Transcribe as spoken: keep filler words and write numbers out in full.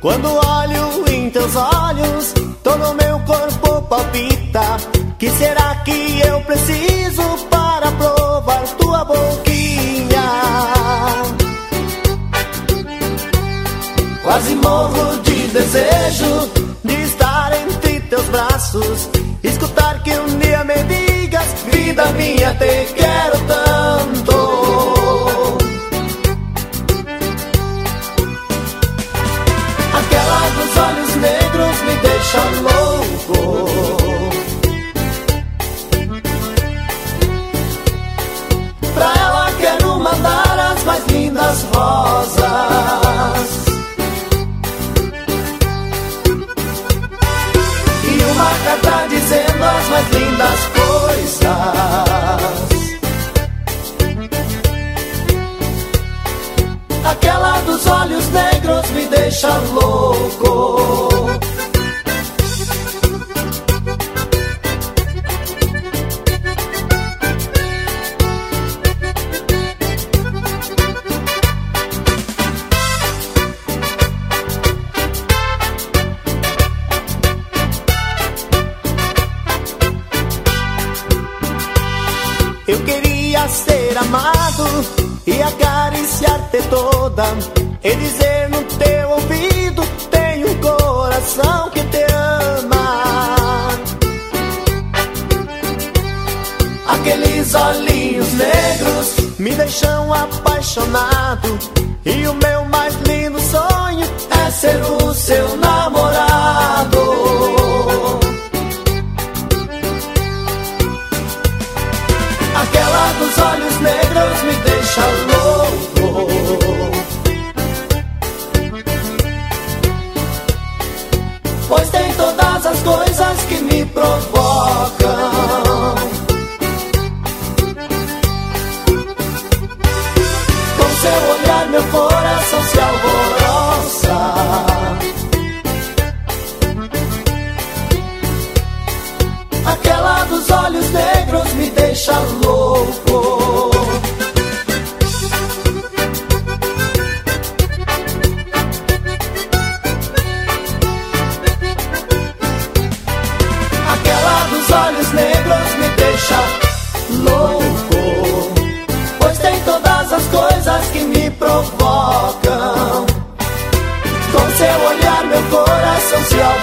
Quando olho em teus olhos, todo o meu corpo palpita. Que será que eu preciso para provar tua boquinha? Quase morro de desejo de estar entre teus braços, escutar que um dia me digas: vida minha, te quero tanto. Aquela dos olhos negros me deixa louco. Pra ela quero mandar as mais lindas rosas e uma carta dizendo as mais lindas coisas. Aquela dos olhos negros me deixa louco. Eu queria ser amado e acariciar-te toda, e dizer no teu ouvido: tem um coração que te ama. Aqueles olhinhos negros me deixam apaixonado, e o meu mais lindo sonho é ser o seu namorado. Aquela dos olhos negros me deixa louco. Pois tem todas as coisas que me provocam. Com seu olhar meu coração se alvoroça. Aquela dos olhos negros me deixa louco. Aquela dos olhos negros me deixa louco. Pois tem todas as coisas que me provocam. Com seu olhar meu coração se alvoroça.